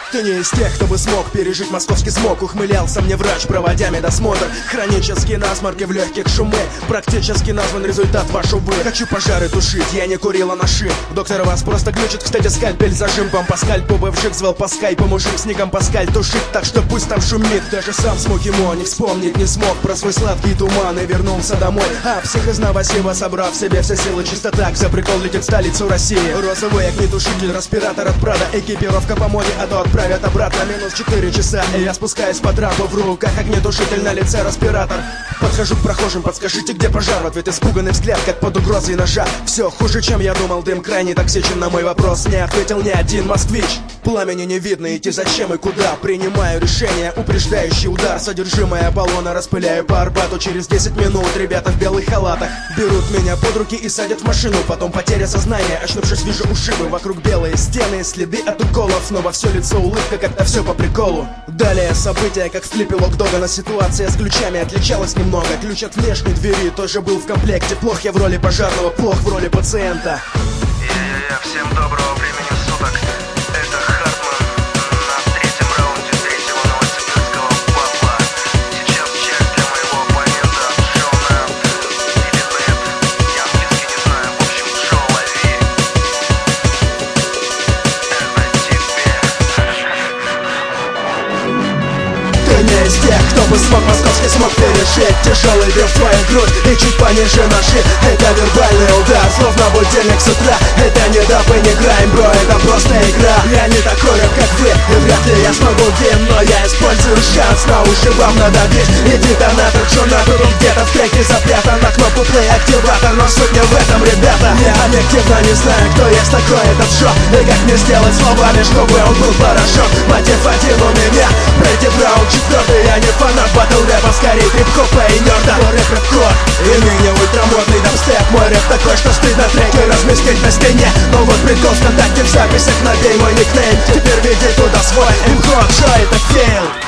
Ты не из тех, кто бы смог пережить московский смог. Ухмылялся мне врач, проводя медосмотр. Хронический насморк и в легких шумы. Практически назван результат ваш, увы. Хочу пожары тушить, я не курила на шип. Доктор вас просто глючит, кстати, скальпель зажим. Вам по скальпу бывших звал по скайпу. Мужик с ником Паскаль тушит, так что пусть там шумит. Даже сам Смокимо не вспомнить не смог про свой сладкий туман и вернулся домой. А псих из Новосиба, собрав в себе все силы, чисто так за прикол летит в столицу России. Розовый огнетушитель, респиратор от Прада. Экипировка по моде, а то отправят обратно. Минус 4 часа, и я спускаюсь по трапу. В руках огнетушитель, на лице респиратор. Подхожу к прохожим, подскажите, где пожар? В ответ испуганный взгляд, как под угрозой ножа. Все хуже, чем я думал, дым крайне токсичен. На мой вопрос не ответил ни один москвич. Пламени не видно, идти зачем и куда. Принимаю решение, упреждающий удар. Содержимое баллона распыляю по Арбату. Через 10 минут ребята в белых халатах берут меня под руки и садят в машину. Потом потеря сознания, очнувшись вижу ушибы. Вокруг белые стены, следы от уколов. Снова все лицо улыбка, когда все по приколу. Далее события, как в клипе Локдогана. Ситуация с ключами отличалась немного. Ключ от внешней двери тоже был в комплекте. Плох я в роли пожарного, плох в роли пациента. Всем доброго времени суток. Это Хартман на третьем раунде третьего новосибирского батла. Сейчас часть для моего оппонента Джона или Лэд. Я английский не знаю, в общем, Джо, лови. Это тебе. Ты не из тех, кто бы смог московский смог пережить. Тяжелый бег в твою грудь и чуть пониже наши. Это вербальный удар, словно будильник с утра. Это не даб и не грайм, бро, это просто игра. Я не такой рэп, как вы, и вряд ли я смогу гейм. Но я использую шанс, на уши вам надавить. И детонатор Джонатор где-то в треке запрятан. На кнопку плей активатор, но суть не в этом, ребята. Я объективно не знаю, кто есть такой этот Джо. И как мне сделать словами, чтобы он был поражен. Мотив один у меня, пройти в раунд четвертый. Я не фанат батл рэпа, скорее трип-хопа и нерда. Но рэп рэп-кор, и ныне ультрамодный дабстеп. Мой рэп такой, что стыдно треки разместить на стене. Но вот прикол ВКонтакте в записях, набей мой никнейм. Теперь веди туда свой имхот, что это фейл.